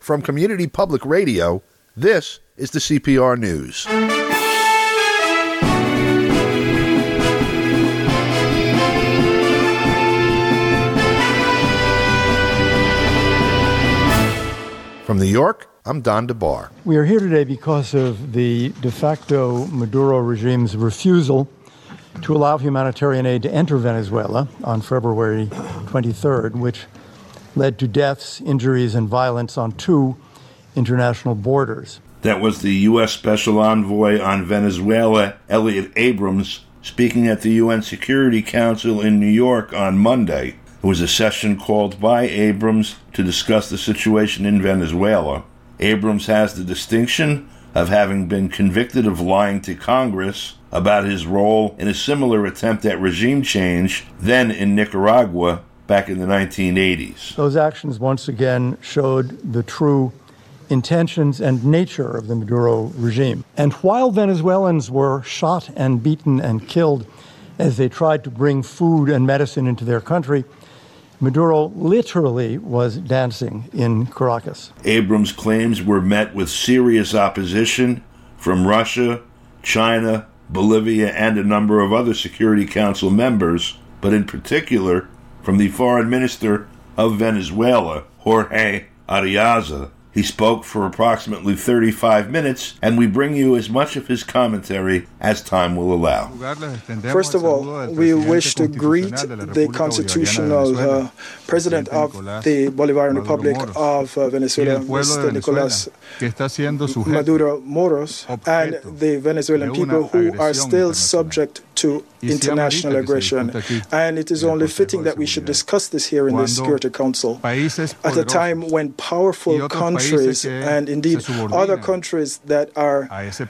From Community Public Radio, this is the CPR News. From New York, I'm Don DeBar. We are here today because of the de facto Maduro regime's refusal to allow humanitarian aid to enter Venezuela on February 23rd, which led to deaths, injuries, and violence on 2 international borders. That was the U.S. Special Envoy on Venezuela, Elliot Abrams, speaking at the UN Security Council in New York on Monday. It was a session called by Abrams to discuss the situation in Venezuela. Abrams has the distinction of having been convicted of lying to Congress about his role in a similar attempt at regime change, then in Nicaragua, back in the 1980s. Those actions once again showed the true intentions and nature of the Maduro regime. And while Venezuelans were shot and beaten and killed as they tried to bring food and medicine into their country, Maduro literally was dancing in Caracas. Abrams' claims were met with serious opposition from Russia, China, Bolivia, and a number of other Security Council members, but in particular from the Foreign Minister of Venezuela, Jorge Arreaza. He spoke for approximately 35 minutes, and we bring you as much of his commentary as time will allow. First of all, we wish to greet the constitutional president of the Bolivarian Republic of Venezuela, Mr. Nicolás Maduro Moros, and the Venezuelan people who are still subject to international aggression. And it is only fitting that we should discuss this here in the Security Council at a time when powerful countries and indeed other countries that are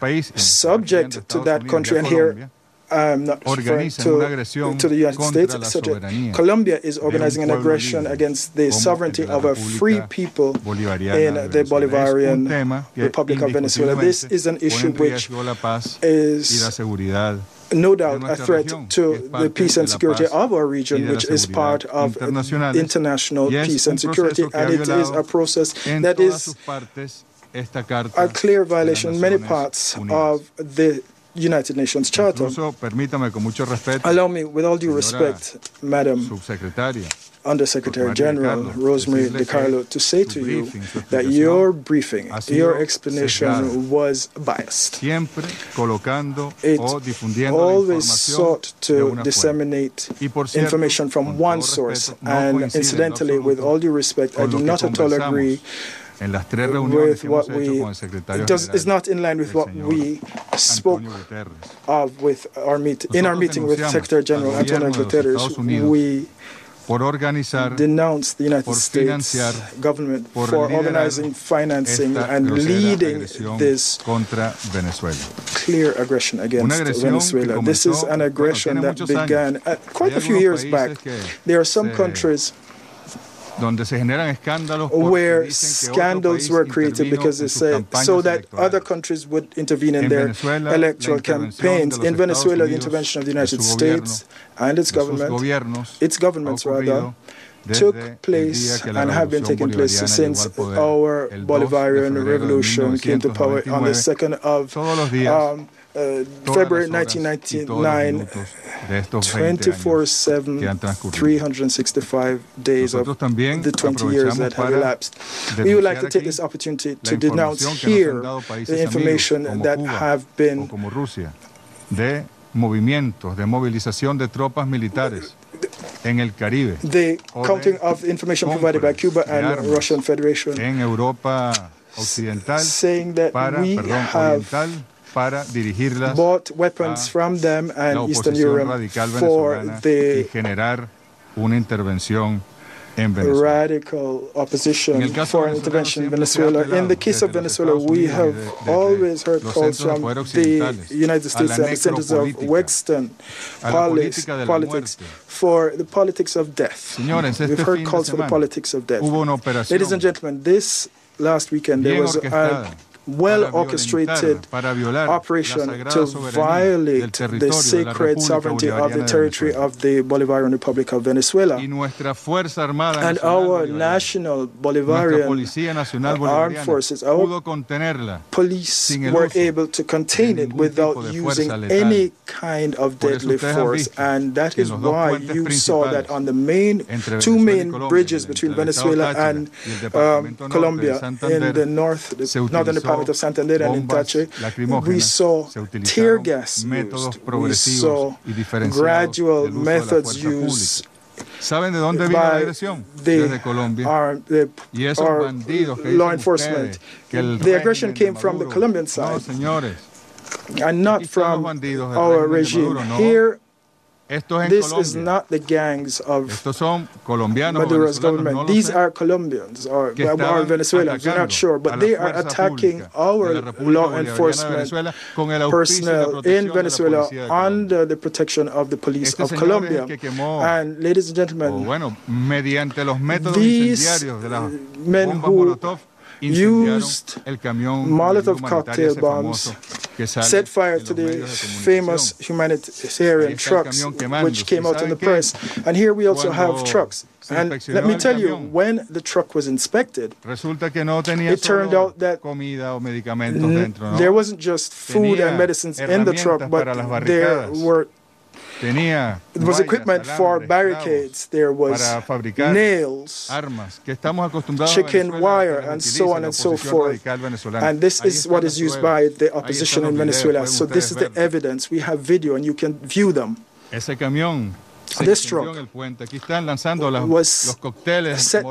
subject to that country, and here I'm not referring to the United States. Colombia is organizing an aggression against the sovereignty of a free people in the Bolivarian Republic of Venezuela. This is an issue which is no doubt a threat to the peace and security of our region, which is part of international peace and security, and it is a process that is a clear violation in many parts of the United Nations Charter. Allow me, with all due respect, Madam Undersecretary General Rosemary DiCarlo, to say to you that your briefing, your explanation was biased. It always sought to disseminate information from one source, and incidentally, with all due respect, I do not at all agree with what is not in line with what we spoke of with in our meeting with Secretary General Antonio Guterres. We denounced the United States government for organizing, financing, and leading this clear aggression against Venezuela. This is an aggression that began quite a few years back. There are some countries where scandals were created because they said so that other countries would intervene in their electoral campaigns. In Venezuela, the intervention of the United States and its governments rather, took place and have been taking place since our Bolivarian revolution came to power on the 2nd of February 1999, 24/7, 365 days of the 20 years that have elapsed. We would like to take this opportunity to denounce here the information that have been the counting of information provided by Cuba and Russian Federation saying that we have bought weapons from them and Eastern Europe for the radical opposition for an intervention in Venezuela. In the case of Venezuela, we have always heard calls from the United States and the centers of Western politics for the politics of death. We've heard calls for the politics of death. Ladies and gentlemen, this last weekend there was an well-orchestrated operation to violate the sacred sovereignty of the territory of the Bolivarian Republic of Venezuela. And our national Bolivarian armed forces, our police were able to contain it without using any kind of deadly force. And that is why you saw that on the two main bridges between Venezuela and Colombia in the northern department of Santander and in Tache, we saw tear gas used. We saw gradual methods used ¿Saben de dónde vino la agresión? Desde Colombia. Y esos bandidos que law enforcement. The aggression came from the Colombian side. No, señores. And not from our regime. Here, this is not the gangs of Maduro's government. These are Colombians or Venezuelans. We're not sure, but they are attacking our law enforcement personnel in Venezuela under the protection of the police of Colombia. And ladies and gentlemen, these men who used Molotov cocktail bombs set fire to the famous humanitarian trucks which came out in the press. And here we also have trucks. And let me tell you, when the truck was inspected, it turned out that there wasn't just food and medicines in the truck, but there was equipment for barricades, there was nails, chicken wire, and so on and so forth. And this is what is used by the opposition in Venezuela. So this is the evidence. We have video and you can view them. This truck was set,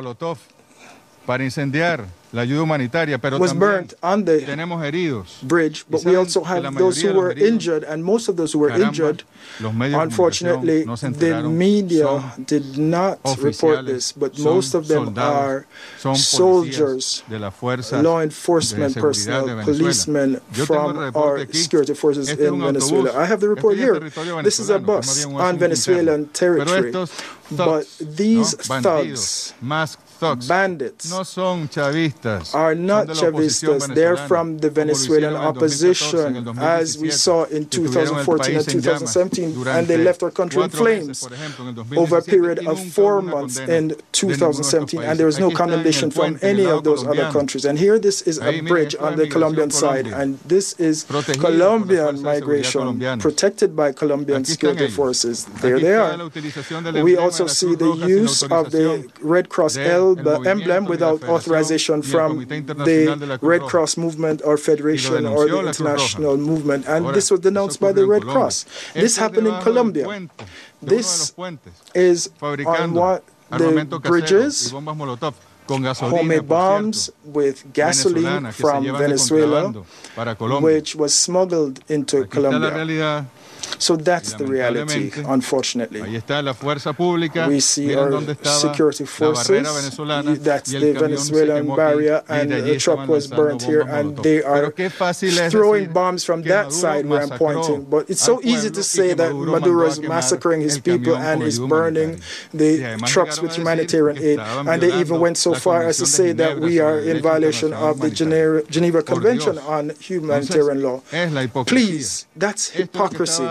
was burnt on the bridge, but we also have those who were injured, and most of those who were injured, unfortunately, the media did not report this, but most of them are soldiers, law enforcement personnel, policemen from our security forces in Venezuela. I have the report here. This is a bus on Venezuelan territory, but these thugs, bandits, are not Chavistas. They're from the Venezuelan opposition, as we saw in 2014 and 2017, and they left our country in flames over a period of 4 months in 2017, and there was no condemnation from any of those other countries. And here this is a bridge on the Colombian side, and this is Colombian migration, protected by Colombian security forces. There they are. We also see the use of the Red Cross emblem without authorization from the Red Cross movement or federation or the international movement, and this was denounced by the Red Cross. This happened in Colombia. This is on what the bridges, homemade bombs with gasoline from Venezuela, which was smuggled into Colombia. So that's the reality, unfortunately. We see our security forces, that's the Venezuelan barrier, and the truck was burnt here, and they are throwing bombs from that side where I'm pointing. But it's so easy to say that Maduro is massacring his people and is burning the trucks with humanitarian aid, and they even went so far as to say that we are in violation of the Geneva Convention on Humanitarian Law. Please, that's hypocrisy.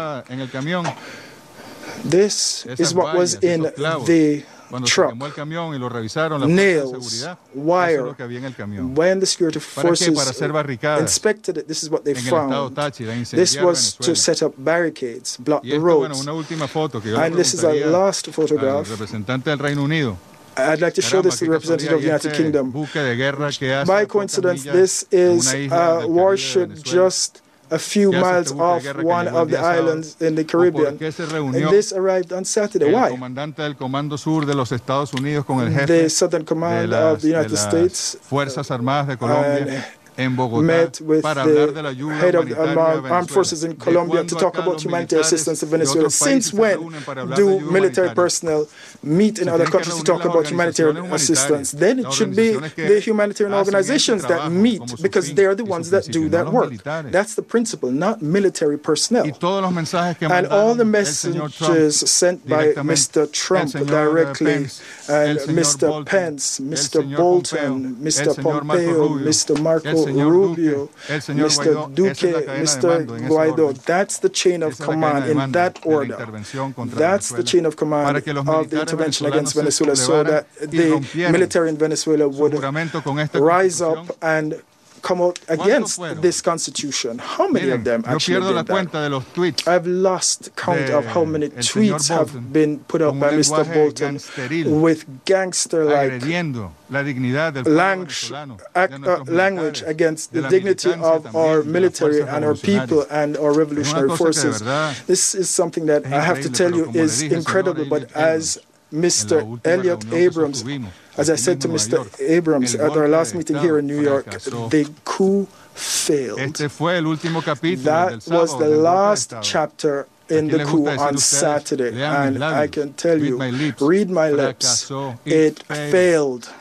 This is what was in the truck. Nails, wire. When the security forces inspected it, this is what they found. This was to set up barricades, block the roads. And this is a last photograph. I'd like to show this to the representative of the United Kingdom. By coincidence, this is a warship just a few miles off one of the islands in the Caribbean. And this arrived on Saturday. Why? The Southern Command of the United States met with the head of the armed forces in Colombia to talk about humanitarian assistance to Venezuela. Since when do military personnel meet in other countries to talk about humanitarian assistance? Then it should be the humanitarian organizations that meet, because they're the ones that do that work. That's the principle, not military personnel. And all the messages sent by Mr. Trump directly, and Mr. Pence, Mr. Bolton, Mr. Pompeo, Mr. Marco Rubio, Mr. Duque, Mr. Guaido. That's the chain of command in that order. That's the chain of command of the intervention against Venezuela, so that the military in Venezuela would rise up and come out against this constitution. How many of them actually did that? I've lost count of how many tweets have been put out by Mr. Bolton with gangster-like language against the dignity of our military and our people and our revolutionary forces. This is something that I have to tell you is incredible, but as Mr. Elliot Abrams, as I said to Mr. Abrams at our last meeting here in New York, the coup failed. That was the last chapter in the coup on Saturday, and I can tell you, read my lips, it failed.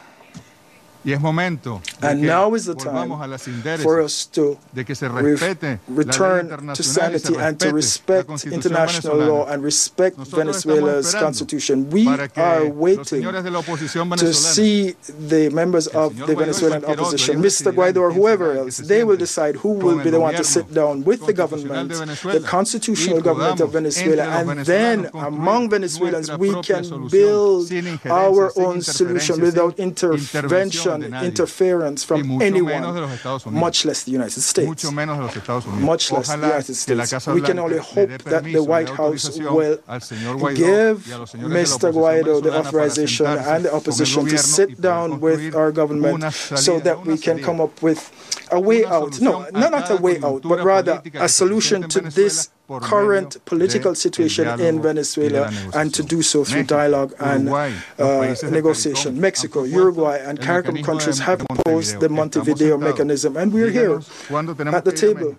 And now is the time for us to return to sanity and to respect international law and respect Venezuela's constitution. We are waiting to see the members of the Venezuelan opposition, Mr. Guaido or whoever else. They will decide who will be the one to sit down with the government, the constitutional government of Venezuela, and then among Venezuelans we can build our own solution without intervention, interference from anyone, much less the United States. Much less the United States. We can only hope that the White House will give Mr. Guaido the authorization and the opposition to sit down with our government so that we can come up with a way out. No, not a way out, but rather a solution to this current political situation in Venezuela, and to do so through dialogue and negotiation. Mexico, Uruguay, and CARICOM countries have proposed the Montevideo mechanism, and we're here at the table.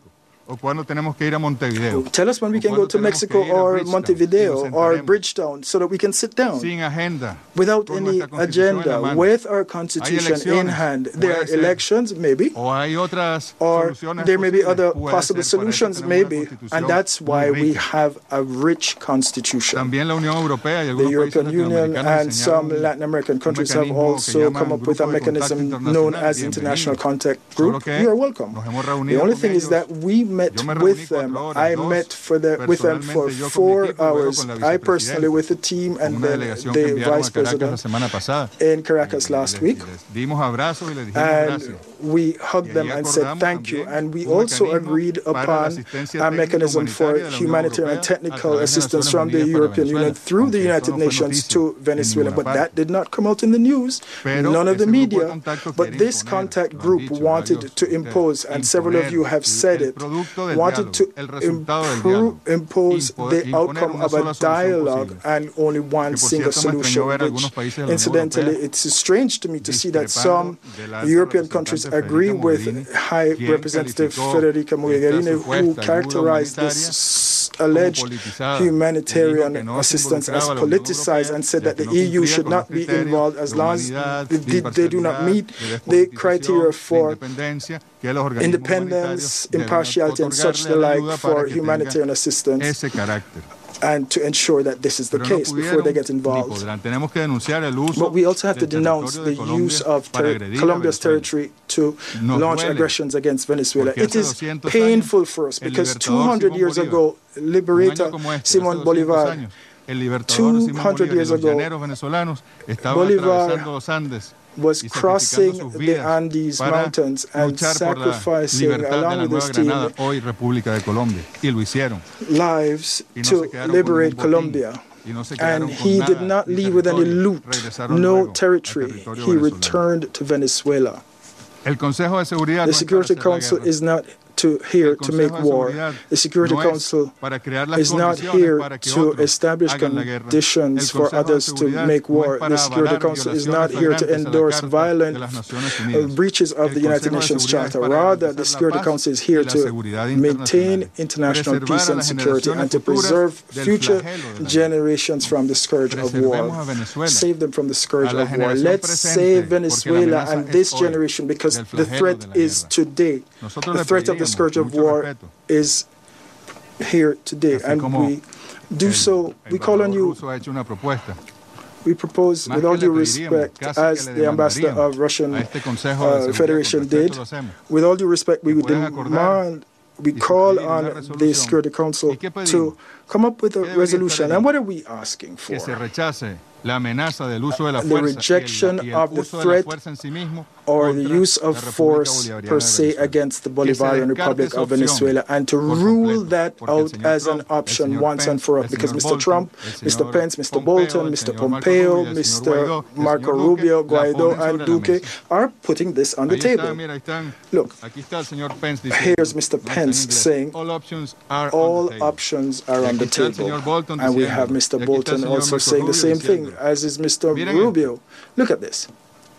Tell us when we can go to Mexico or Montevideo or Bridgetown so that we can sit down without any agenda, with our constitution in hand. There are elections, maybe, or there may be other possible solutions, maybe, and that's why we have a rich constitution. The European Union and some Latin American countries have also come up with a mechanism known as International Contact Group. You are welcome. The only thing is that we met with them. I met with them for 4 hours. I personally with the team and then the Vice President in Caracas last week. And we hugged them and said thank you. And we also agreed upon a mechanism for humanitarian and technical assistance from the European Union through the United Nations to Venezuela. But that did not come out in the news, none of the media. But this contact group wanted to impose, and several of you have said it, wanted to impose the outcome of a dialogue and only one single solution, which incidentally it's strange to me to see that some European countries agree with High Representative Federica Mogherini, who characterized this alleged humanitarian assistance as politicized and said that the EU should not be involved as long as they do not meet the criteria for independence, impartiality, and such the like for humanitarian assistance, and to ensure that this is the case before they get involved. But we also have to denounce the use of Colombia's territory to launch aggressions against Venezuela. It is painful for us because 200 years ago, Liberator Simón Bolívar, 200 years ago, Bolívar was crossing the Andes Mountains and sacrificing, along with his team, lives to liberate Colombia. And he did not leave with any loot, no territory. He returned to Venezuela. The Security Council is not here to make war. The Security Council is not here to establish conditions for others to make war. The Security Council is not here to endorse violent breaches of the United Nations Charter. Rather, the Security Council is here to maintain international peace and security and to preserve future generations from the scourge of war. Save them from the scourge of war. Let's save Venezuela and this generation, because the threat is today. The threat of the scourge of war is here today, and we do so. We call on you. We propose, with all due respect, as the ambassador of Russian Federation did, with all due respect, we would demand, we call on the Security Council to come up with a resolution. And what are we asking for? The rejection of the threat or the use of force per se against the Bolivarian Republic of Venezuela, and to rule that out as an option once and for all. Because Mr. Trump, Mr. Pence, Mr. Bolton, Mr. Pompeo, Mr. Marco Rubio, Guaido, and Duque are putting this on the table. Look, here's Mr. Pence saying all options are on the table. And we have Mr. Bolton also saying the same thing, as is Mr. Rubio. Look at this.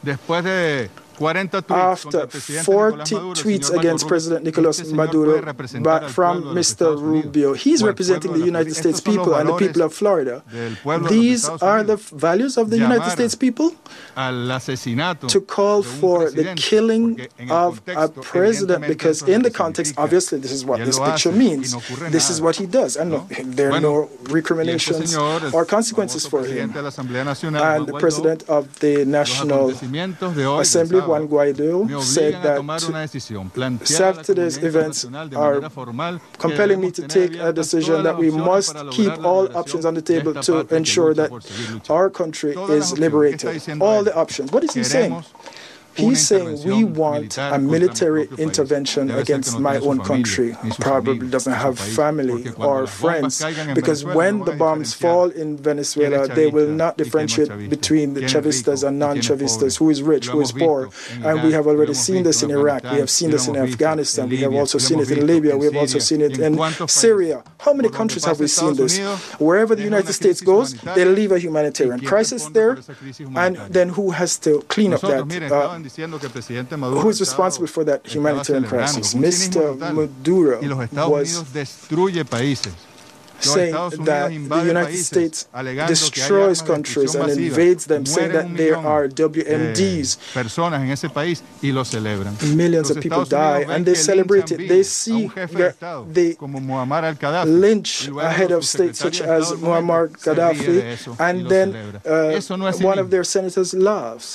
After 40 tweets against President Nicolas Maduro from Mr. Rubio, he's representing the United States people and the people of Florida. These are the values of the United States people? To call for the killing of a president, because in the context, obviously, this is what this picture means. This is what he does, and there are no recriminations or consequences for him. And the president of the National Assembly, Juan Guaido, said that Saturday's events are compelling me to take a decision that we must keep all options on the table to ensure that our country is liberated. All the options. What is he saying? He's saying we want a military intervention against my own country. Probably doesn't have family or friends, because when the bombs fall in Venezuela, they will not differentiate between the Chavistas and non-Chavistas, who is rich, who is poor. And we have already seen this in Iraq. We have seen this in Afghanistan. We have also seen it in Libya. We have also seen it in Syria. How many countries have we seen this? Wherever the United States goes, they leave a humanitarian crisis there, and then who has to clean up that? Who is responsible for that humanitarian crisis? Mr. Maduro was saying that the United States destroys countries and invades them, saying that there are WMDs. Millions of people die, and they celebrate it. They see they lynch a head of state such as Muammar Gaddafi, and then one of their senators laughs.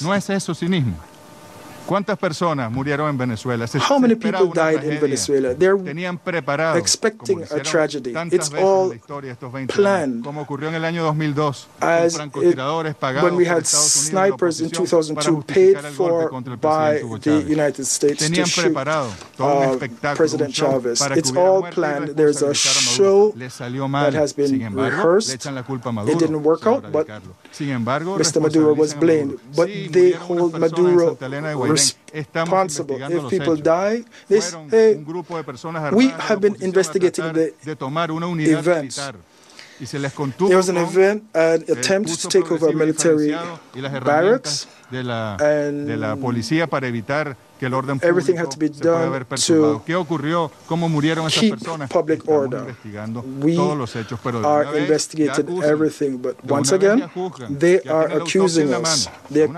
How many people died in Venezuela? They're expecting a tragedy. It's all planned. As when we had snipers in 2002 paid for by the United States to shoot President Chavez. It's all planned. There's a show that has been rehearsed. It didn't work out, but Mr. Maduro was blamed. But they hold Maduro responsible. If people die, they say, we have been investigating the events. There was an event, an attempt to take over military barracks, and everything had to be done to keep public order. We are investigating everything, but once again, they are accusing us.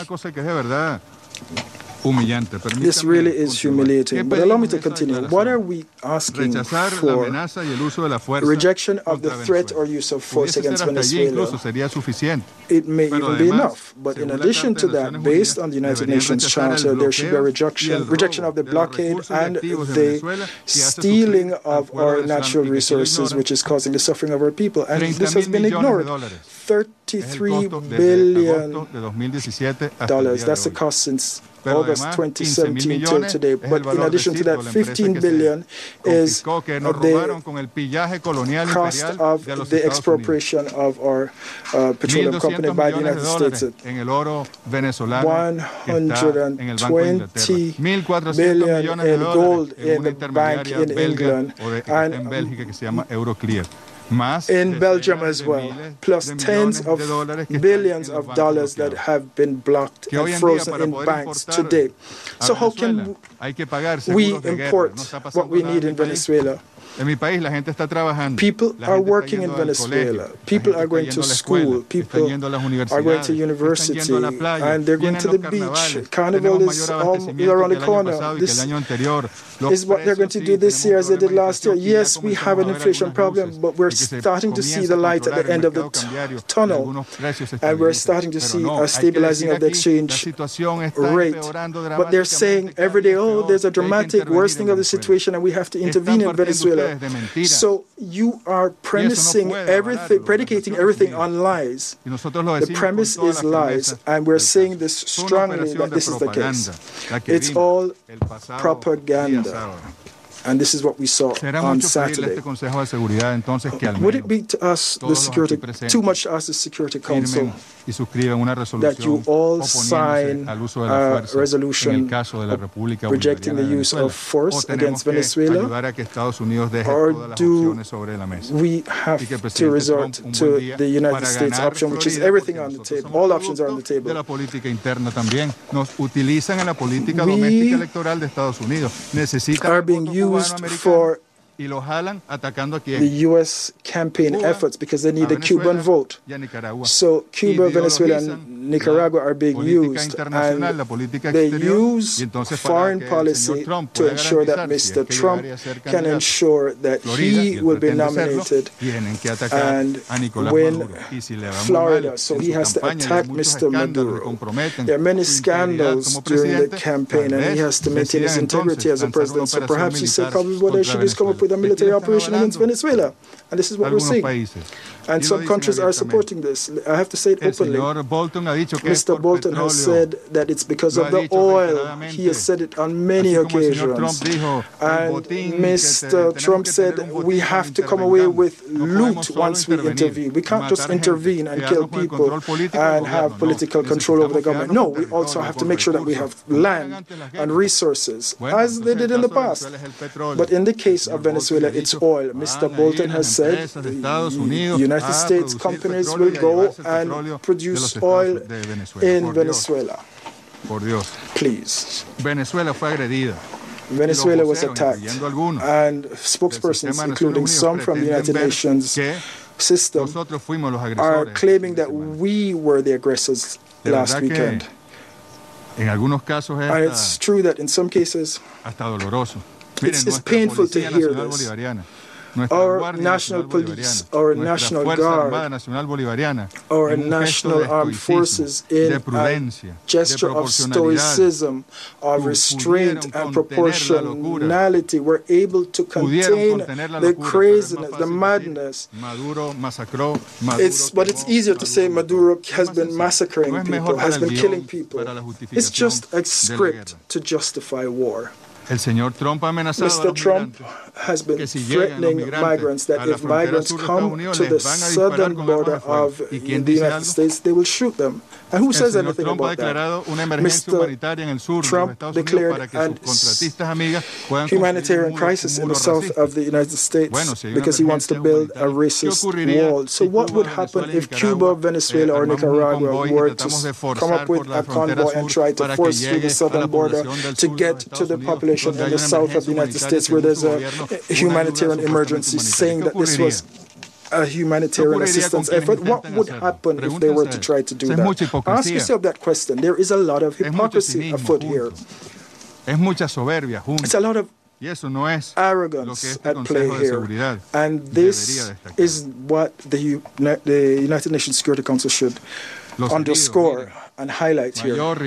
This really is humiliating. But allow me to continue. What are we asking for? Rejection of the threat or use of force against Venezuela. It may even be enough. But in addition to that, based on the United Nations Charter, there should be a rejection of the blockade and the stealing of our natural resources, which is causing the suffering of our people. And this has been ignored. $33 billion. That's the cost since August 2017 till today. But in addition to that, $15 billion is the cost of the expropriation of our petroleum company by the United States. $120 billion in gold in the bank in England and in Belgium as well, plus tens of billions of dollars that have been blocked and frozen in banks today. So how can we import what we need in Venezuela? En mi país la gente está trabajando. People are working in Venezuela. People are going to school. People are going to university. And they're going to the beach. Carnival is around the corner. This is what they're going to do this year as they did last year. Yes, we have an inflation problem, but we're starting to see the light at the end of the tunnel. And we're starting to see a stabilizing of the exchange rate. But they're saying every day, oh, there's a dramatic worsening of the situation and we have to intervene in Venezuela. So you are premising everything, predicating everything on lies. The premise is lies, and we're saying this strongly that this is the case. It's all propaganda. And this is what we saw on Saturday. Would it be to us, the Security, too much to us, the Security Council, that you all sign a resolution rejecting the use of force against Venezuela? Or do we have to resort to the United States option, which is everything on the table? All options are on the table. We are being used for the U.S. campaign efforts because they need the Cuban vote. So Cuba, Venezuela, and Nicaragua are being used, and they use foreign policy to ensure that Mr. Trump can ensure that he will be nominated and win Florida. So he has to attack Mr. Maduro. There are many scandals during the campaign, and he has to maintain his integrity as a president. So perhaps he said probably what they should do is come up with a military operation against Venezuela. And this is what we're seeing. And some countries are supporting this. I have to say it openly. Mr. Bolton has said that it's because of the oil. He has said it on many occasions. And Mr. Trump said we have to come away with loot once we intervene. We can't just intervene and kill people and have political control over the government. No, we also have to make sure that we have land and resources, as they did in the past. But in the case of Venezuela, it's oil. Mr. Bolton has said the United States companies will go and produce oil in Venezuela. Please. Venezuela was attacked, and spokespersons, including some from the United Nations system, are claiming that we were the aggressors last weekend. And it's true that in some cases, it's painful to hear this. Our national police, our national guard, our national armed forces, in a gesture of stoicism, of restraint and proportionality, were able to contain the craziness, the madness. But it's easier to say Maduro has been massacring people, has been killing people. It's just a script to justify war. Mr. Trump has been threatening migrants that if migrants come to the southern border of the United States, they will shoot them. And who says anything about that? Mr. Trump declared a humanitarian crisis in the south of the United States because he wants to build a racist wall. So what would happen if Cuba, Venezuela, or Nicaragua were to come up with a convoy and try to force through the southern border to get to the population in the south of the United States where there's a humanitarian emergency, saying that this was a humanitarian assistance effort? What would happen if they were to try to do that? Ask yourself that question. There is a lot of hypocrisy afoot here. It's a lot of arrogance at play here. And this is what the United Nations Security Council should underscore and highlight here. Look,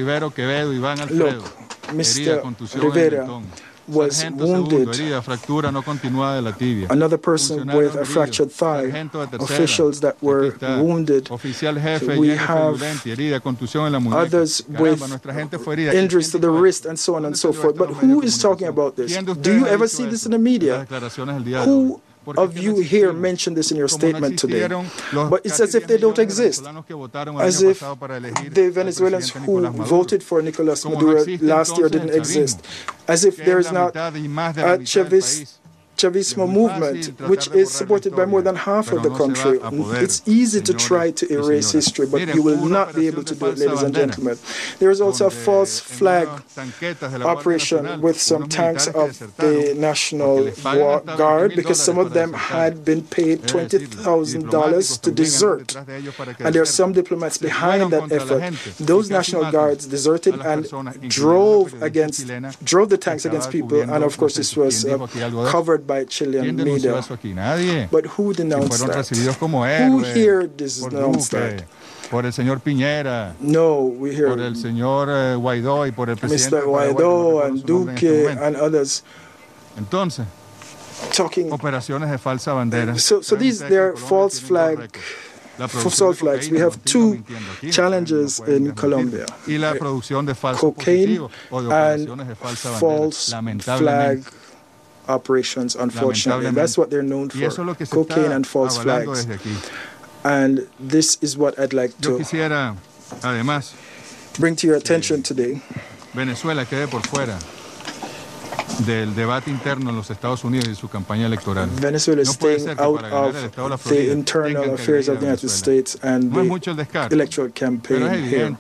Mr. Rivera was wounded. Another person with a fractured thigh. Officials that were wounded. We have others with injuries to the wrist and so on and so forth. But who is talking about this? Do you ever see this in the media? Who of you here mentioned this in your statement today, but it's as if they don't exist, as if the Venezuelans who voted for Nicolas Maduro last year didn't exist, as if there is not a Chavismo movement, which is supported by more than half of the country. It's easy to try to erase history, but you will not be able to do it, ladies and gentlemen. There is also a false flag operation with some tanks of the National Guard, because some of them had been paid $20,000 to desert. And there are some diplomats behind that effort. Those National Guards deserted and drove the tanks against people, and of course this was covered by Chilean media. But who denounced that? Who here denounced that? Por el señor Piñera. No, we hear por el señor Guaidó y por el presidente Mr. Guaidó and Duque and others. Entonces, talking operaciones de falsa bandera. So they're false flags. We have two challenges in Colombia: cocaine and false flag operations. Unfortunately, that's what they're known for: cocaine and false flags. And this is what I'd like to bring to your attention today. Venezuela quede por fuera del debate interno en los Estados Unidos y su campaña electoral. Venezuela is staying out of the internal affairs of the United States and the electoral campaign here.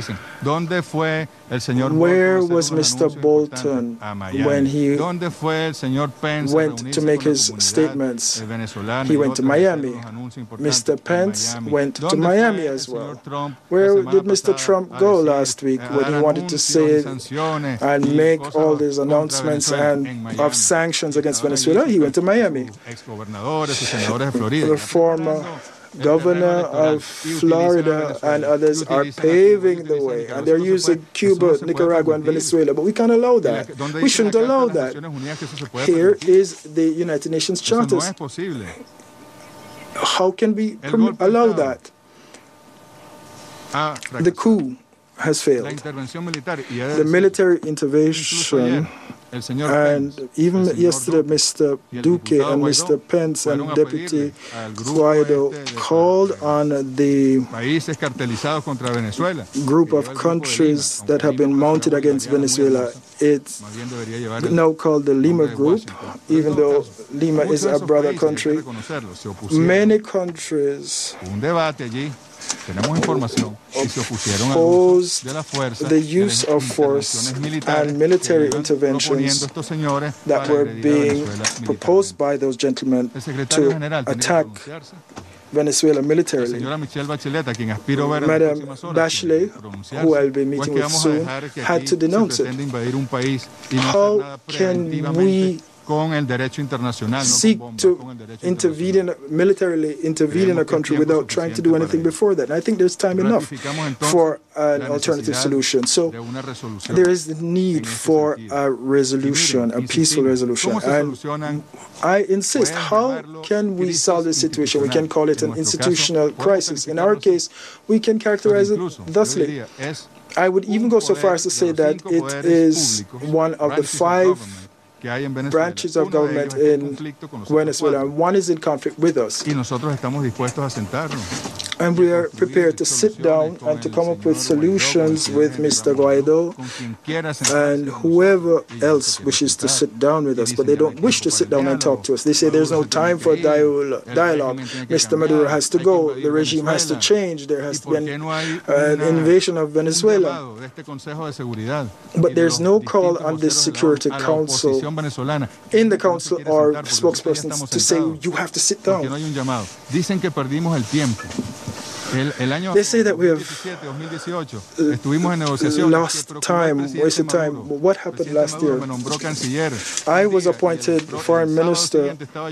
Where was Mr. Bolton when he went to make his statements? He went to Miami. Mr. Pence went to Miami as well. Where did Mr. Trump go last week when he wanted to say and make all these announcements and of sanctions against Venezuela? He went to Miami. The former governor of Florida and others are paving the way, and they're using Cuba, Nicaragua, and Venezuela, but we can't allow that. We shouldn't allow that. Here is the United Nations Charter. How can we allow that? The coup has failed. The military intervention, and even yesterday Mr. Duque and Mr. Pence and Deputy Guaido called on the group of countries that have been mounted against Venezuela. It's now called the Lima Group, even though Lima is a brother country. Many countries opposed the use of force and military interventions that were being proposed by those gentlemen to attack Venezuela militarily. Madame Bachelet, who I'll be meeting with soon, had to denounce it. How can we seek to militarily intervene in a country without trying to do anything before that? And I think there's time enough for an alternative solution. So there is the need for a resolution, a peaceful resolution. And I insist, how can we solve this situation? We can call it an institutional crisis. In our case, we can characterize it thusly. I would even go so far as to say that it is one of the 5 branches of government in Venezuela, and one is in conflict with us. And we are prepared to sit down and to come up with solutions with Mr. Guaido and whoever else wishes to sit down with us, but they don't wish to sit down and talk to us. They say there's no time for dialogue. Mr. Maduro has to go. The regime has to change. There has to be an invasion of Venezuela. But there's no call on this Security Council, in the council or spokespersons, to say you have to sit down. They say that we have lost time, wasted time. What happened last year? I was appointed foreign minister.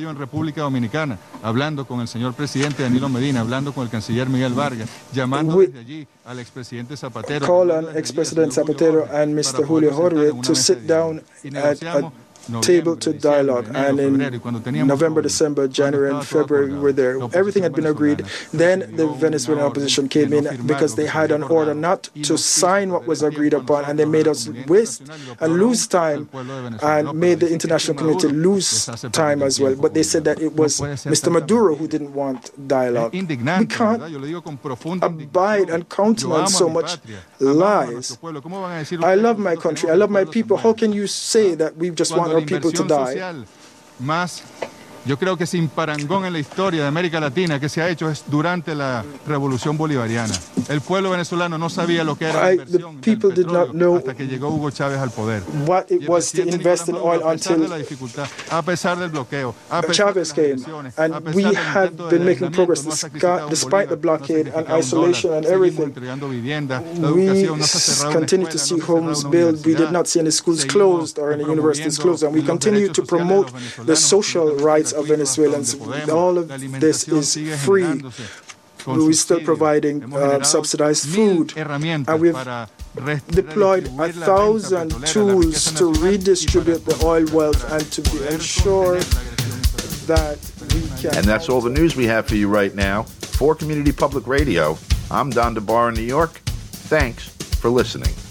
Call on ex-President Zapatero and Mr. Julio Jorge to sit down at a table to dialogue, and in November, December, January, and February we were there. Everything had been agreed. Then the Venezuelan opposition came in because they had an order not to sign what was agreed upon, and they made us waste and lose time, and made the international community lose time as well. But they said that it was Mr. Maduro who didn't want dialogue. We can't abide and countenance so much lies. I love my country. I love my people. How can you say that we just want our people to die? más, yo creo que sin parangón en la historia de América Latina que se ha hecho es durante la Revolución Bolivariana. El pueblo venezolano no sabía lo que era la inversión del petróleo hasta que llegó Hugo Chávez al poder. What it was to invest in oil until a pesar del bloqueo, Chavez came, and we had been making progress despite the blockade and isolation and everything. We continued to see homes built. We did not see any schools closed or any universities closed, and we continue to promote the social rights of Venezuelans. All of this is free. We're still providing subsidized food, and we've deployed 1,000 tools to redistribute the oil wealth and to ensure that we can... And that's all the news we have for you right now. For Community Public Radio, I'm Don DeBar in New York. Thanks for listening.